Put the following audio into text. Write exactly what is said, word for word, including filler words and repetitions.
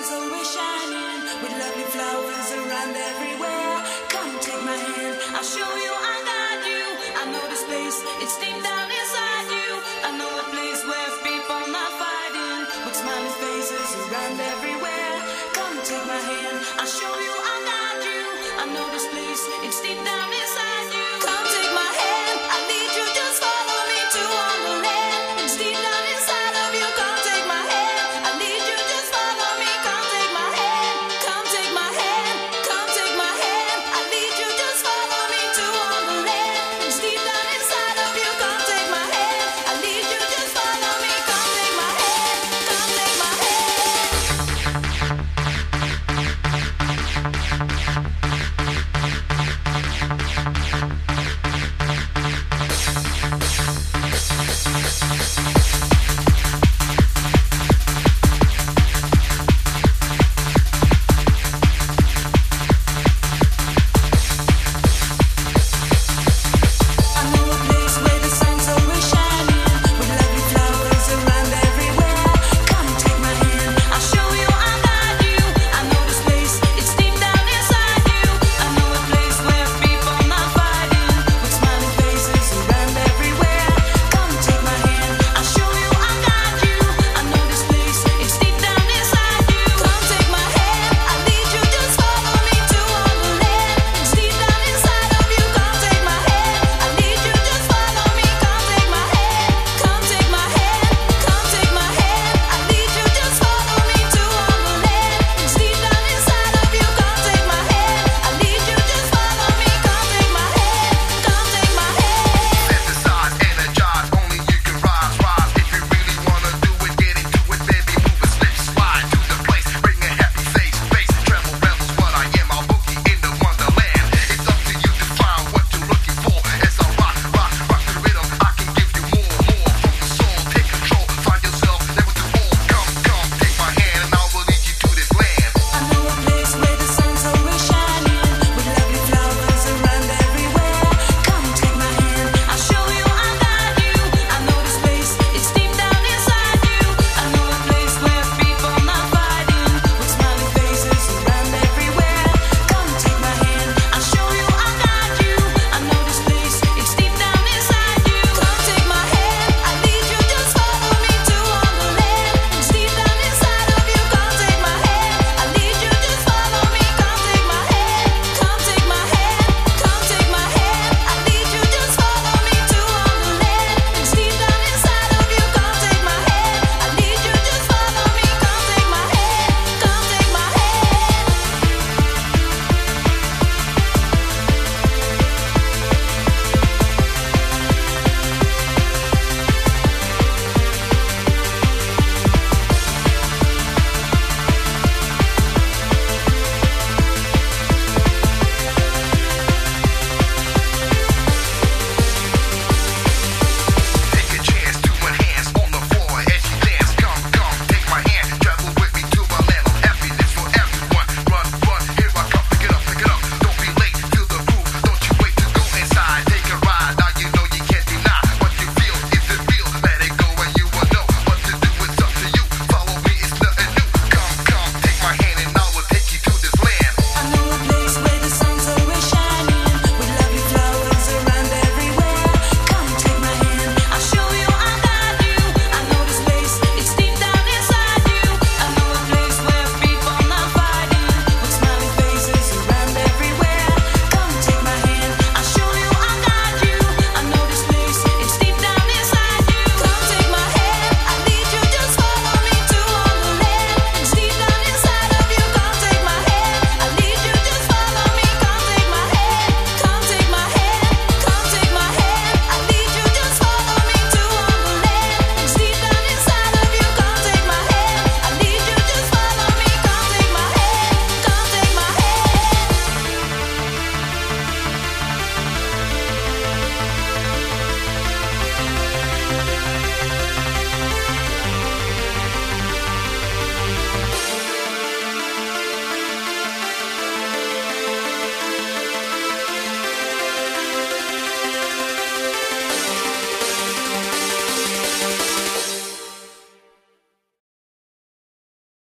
is always shining, with lovely flowers around everywhere. Come take my hand, I'll show you, I'll guide you. I know this place, it's deep down inside you. I know a place where people not fighting, with smiling faces around everywhere. Come take my hand, I'll show you, I'll guide you. I know this place, it's deep down inside you.